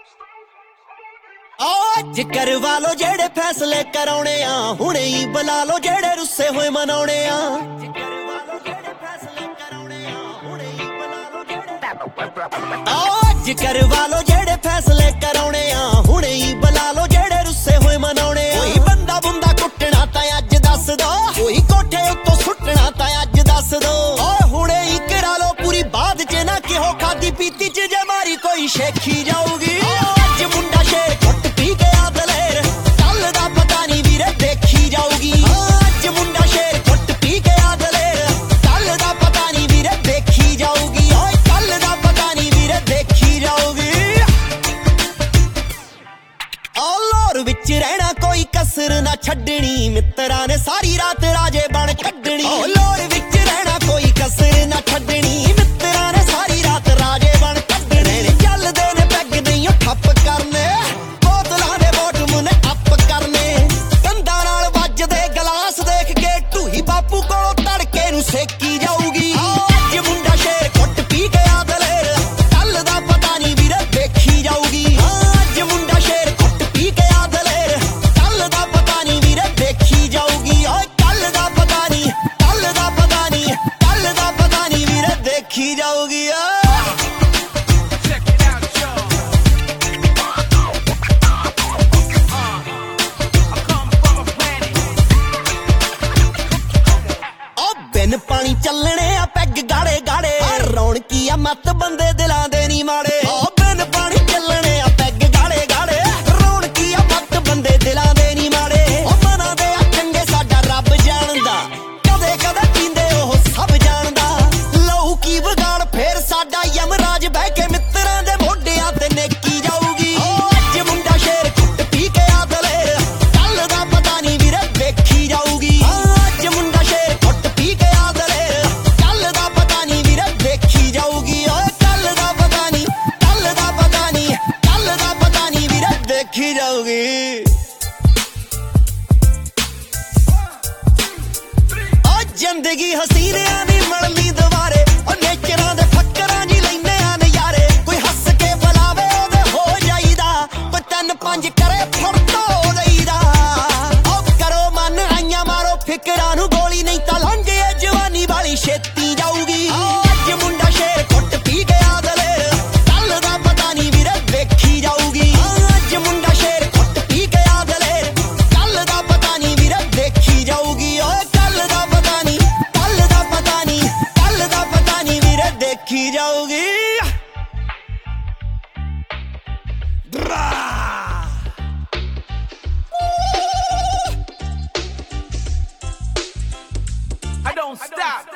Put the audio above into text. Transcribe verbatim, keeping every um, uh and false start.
ਅੱਜ ਕਰਵਾ ਲੋ ਜਿਹੜੇ ਫੈਸਲੇ ਕਰਾਉਣੇ ਆ, ਹੁਣੇ ਹੀ ਬੁਲਾ ਲੋ ਜਿਹੜੇ ਰੁੱਸੇ ਹੋਏ ਮਨਾਉਣੇ ਆ। ਅੱਜ ਕਰਵਾ ਲੋ ਜਿਹੜੇ ਫੈਸਲੇ ਕਰਾਉਣੇ ਆ, ਹੁਣੇ ਹੀ ਬੁਲਾ ਲੋ ਜਿਹੜੇ ਰੁੱਸੇ ਹੋਏ ਮਨਾਉਣੇ ਆ। ਕੋਈ ਬੰਦਾ ਬੁੰਦਾ ਕੁੱਟਣਾ ਤਾਂ ਅੱਜ ਦੱਸ ਦੋ, ਕੋਈ ਕੋਠੇ ਉੱਤੋਂ ਸੁੱਟਣਾ ਤਾਂ ਅੱਜ ਦੱਸ ਦੋ। ਓਏ ਹੁਣੇ ਹੀ ਕਰਾ ਲੋ ਪੂਰੀ ਬਾਦ ਚ ਨਾ ਕਿਹੋ ਖਾਦੀ ਪੀਤੀ ਚ ਜੇ ਮਾਰੀ ਕੋਈ ਸ਼ੇਖੀ ਜਾਊਗੀ। ਅੱਜ ਮੁੰਡਾ ਸ਼ੇਰ ਘੁੱਟ ਪੀ ਗਿਆ ਦਲੇਰ, ਕੱਲ ਦਾ ਪਤਾ ਨਹੀਂ ਵੀਰੇ ਦੇਖੀ ਜਾਊਗੀ। ਅੱਜ ਮੁੰਡਾ ਸ਼ੇਰ ਘੁੱਟ ਪੀ ਗਿਆ ਦਲੇਰ, ਕੱਲ ਦਾ ਪਤਾ ਨਹੀਂ ਵੀਰੇ ਦੇਖੀ ਜਾਊਗੀ। ਓਏ ਕੱਲ ਦਾ ਪਤਾ ਨਹੀਂ ਵੀਰੇ ਦੇਖੀ ਜਾਊਗੀ। ਔਲੋਰ ਵਿੱਚ ਰਹਿਣਾ ਕੋਈ ਕਸਰ ਨਾ ਛੱਡਣੀ, ਮਿੱਤਰਾਂ ਨੇ ਸਾਰੀ ਰਾਤ ਰਾਜੇ ਬਣ ਕੱਢਣੀ। ਔਲੋਰ ਵਿੱਚ ਰਹਿਣਾ ਕੋਈ ਕਸਰ ਨਾ ਛੱਡਣੀ, ਮਿੱਤਰਾਂ ਨੇ ਸਾਰੀ ਰਾਤ ਰਾਜੇ ਬਣ ਕੱਢਣੇ। ਚੱਲਦੇ ਨੇ ਪੈਗ ਨਹੀਂ ਠੱਪ ਕਰਨੇ, ਬੋਤਲਾਂ ਦੇ ਬੋਟਮ ਨੇ ਅੱਪ ਕਰਨੇ। ਕੰਧਾਂ ਨਾਲ ਵੱਜਦੇ ਗਲਾਸ ਦੇਖ ਕੇ ਢੂਹੀ ਬਾਪੂ ਕੋਲੋਂ ਤੜਕੇ ਨੂੰ ਸੇਕੀ ਜਾਊਗੀ। ਅੱਜ ਮੁੰਡਾ ਸ਼ੇਰ ਘੁੱਟ ਪੀ ਗਿਆ ਦਲੇਰ, ਕੱਲ ਦਾ ਪਤਾ ਨਹੀਂ ਵੀਰੇ ਦੇਖੀ ਜਾਊਗੀ। ਅੱਜ ਮੁੰਡਾ ਸ਼ੇਰ ਘੁੱਟ ਪੀ ਗਿਆ ਦਲੇਰ, ਕੱਲ ਦਾ ਪਤਾ ਨਹੀਂ ਵੀਰੇ ਦੇਖੀ ਜਾਊਗੀ। ਓਏ ਕੱਲ ਦਾ ਪਤਾ ਨਹੀਂ, ਕੱਲ ਦਾ ਪਤਾ ਨਹੀਂ, ਕੱਲ ਦਾ ਪਤਾ ਨਹੀਂ ਵੀਰੇ ਦੇਖੀ ਜਾਊਗੀ। ਬਿਨ ਪਾਣੀ ਚੱਲਣੇ ਆ ਪੈਗ ਗਾੜੇ ਗਾੜੇ, ਰੌਣਕੀ ਆ ਮੱਤ ਬੰਦੇ ਦਿਲਾਂ ਦੇ ਨੀ ਮਾੜੇ। ਓ ਬਿਨ ਪਾਣੀ ਚੱਲਣੇ ਆ ਪੈਗ ਗਾੜੇ ਗਾੜੇ, ਰੌਣਕੀ ਆ ਮੱਤ ਬੰਦੇ ਦਿਲਾਂ ਦੇ ਨੀ ਮਾੜੇ। ਓ ਮਨਾਂ ਦੇ ਆ ਚੰਗੇ ਸਾਡਾ ਰੱਬ ਜਾਣਦਾ, ਕਦੇ ਕਦੇ ਪੀਂਦੇ ਉਹ ਸਭ ਜਾਣਦਾ। ਲਹੂ ਕੀ ਵਿਗਾੜ ਫੇਰ ਸਾਡਾ ਯਮਰਾਜ ਬਹਿ ਕੇ ਮਿੱਤਰਾਂ ਦੇ ਮੋਢਿਆਂ ਤੇ ਨੇਕੀ ਜਾਊਗੀ। ਓ ਅੱਜ ਮੁੰਡਾ ਸ਼ੇਰ ਘੁੱਟ ਪੀ ਗਿਆ ਦਲੇਰ, ਕੱਲ ਦਾ ਪਤਾ ਨਹੀਂ ਵੀਰੇ ਦੇਖੀ ਜਾਊਗੀ। ਅੱਜ ਮੁੰਡਾ ਸ਼ੇਰ ਘੁੱਟ ਪੀ ਗਿਆ ਦਲੇਰ, ਕੱਲ ਦਾ ਪਤਾ ਨਹੀਂ ਵੀਰੇ ਦੇਖੀ ਜਾਊਗੀ। ਓਏ ਕੱਲ ਦਾ ਪਤਾ ਨਹੀਂ, ਕੱਲ ਦਾ ਪਤਾ ਨਹੀਂ, ਕੱਲ ਦਾ ਪਤਾ ਨਹੀਂ ਵੀਰੇ ਦੇਖੀ ਜਾਊਗੀ। ਓ ਜ਼ਿੰਦਗੀ ਹਸੀਨਿਆਂ ਦੀ ਮੜਲੀ ਦੁਬਾਰੇ, ਓ ਨੇਚਰਾਂ ਦੇ ਫੱਕਰਾਂ ਜੀ ਲੈਨੇ ਆ ਨਜ਼ਾਰੇ। ਕੋਈ ਹੱਸ ਕੇ ਬੁਲਾਵੇ ਉਹਦੇ ਹੋ ਜਾਈਦਾ, ਕੋਈ ਤਿੰਨ ਪੰਜ ਕਰੇ ਫੜ ਧੋ ਦੇਈਦਾ। ਓ ਕਰੋ ਮਨ ਆਈਆਂ ਮਾਰੋ ਫਿਕਰਾਂ ਨੂੰ ਗੋਲੀ, ਨਹੀਂ ਤਾਂ ਲੰਘ ਏ ਜਵਾਨੀ ਵਾਲੀ ਛੇਤੀ ਜਾਊਗੀ। ਅੱਜ ਮੁੰਡਾ ਸ਼ੇਰ ਘੁੱਟ ਪੀ ਗਿਆ ਦਲੇਰ, ਕੱਲ ਦਾ ਪਤਾ ਨਹੀਂ ਵੀਰੇ ਦੇਖੀ ਜਾਊਗੀ। ਅੱਜ ਮੁੰਡਾ ਸ਼ੇਰ ਘੁੱਟ ਪੀ ਗਿਆ ਦਲੇਰ, ਕੱਲ ਦਾ ਪਤਾ ਨਹੀਂ ਵੀਰੇ ਦੇਖੀ ਜਾਊਗੀ। ਓਏ ਕੱਲ ਦਾ ਪਤਾ ਨਹੀਂ, ਕੱਲ ਦਾ ਪਤਾ ਨਹੀਂ, ਕੱਲ ਦਾ ਪਤਾ ਨਹੀਂ ਵੀਰੇ ਦੇਖੀ ਜਾਊਗੀ। I don't stop.